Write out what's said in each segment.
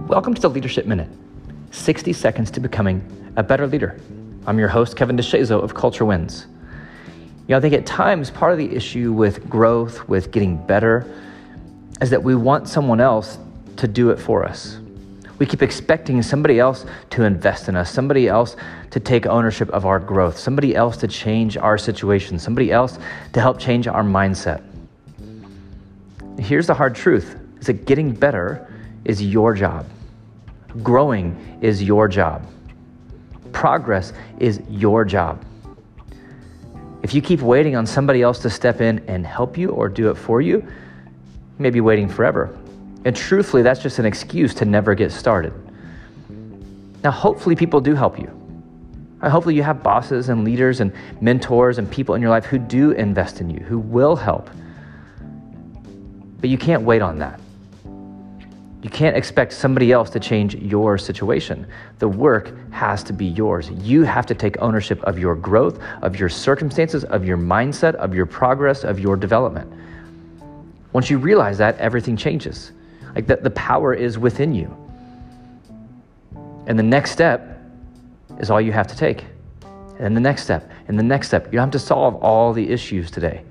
Welcome to the Leadership Minute, 60 seconds to becoming a better leader. I'm your host, Kevin DeShazo of Culture Wins. I think at times part of the issue with growth, with getting better, is that we want someone else to do it for us. We keep expecting somebody else to invest in us, somebody else to take ownership of our growth, somebody else to change our situation, somebody else to help change our mindset. Here's the hard truth, is that getting better is your job. Growing is your job. Progress is your job. If you keep waiting on somebody else to step in and help you or do it for you, you may be waiting forever. And truthfully, that's just an excuse to never get started. Now, hopefully people do help you. Hopefully you have bosses and leaders and mentors and people in your life who do invest in you, who will help. But you can't wait on that. You can't expect somebody else to change your situation. The work has to be yours. You have to take ownership of your growth, of your circumstances, of your mindset, of your progress, of your development. Once you realize that, everything changes. Like that, the power is within you. And the next step is all you have to take. And the next step, and the next step. You don't have to solve all the issues today.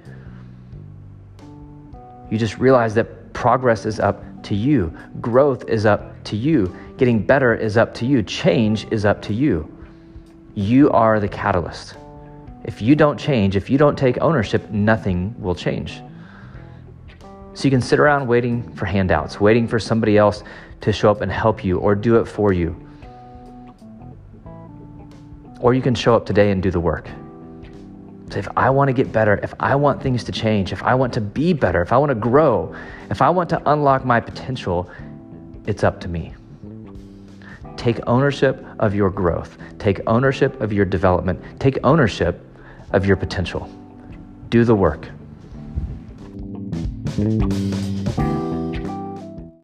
You just realize that progress is up to you. Growth is up to you. Getting better is up to you. Change is up to you. You are the catalyst. If you don't change, if you don't take ownership, nothing will change. So you can sit around waiting for handouts, waiting for somebody else to show up and help you or do it for you. Or you can show up today and do the work. So if I want to get better, if I want things to change, if I want to be better, if I want to grow, if I want to unlock my potential, it's up to me. Take ownership of your growth. Take ownership of your development. Take ownership of your potential. Do the work.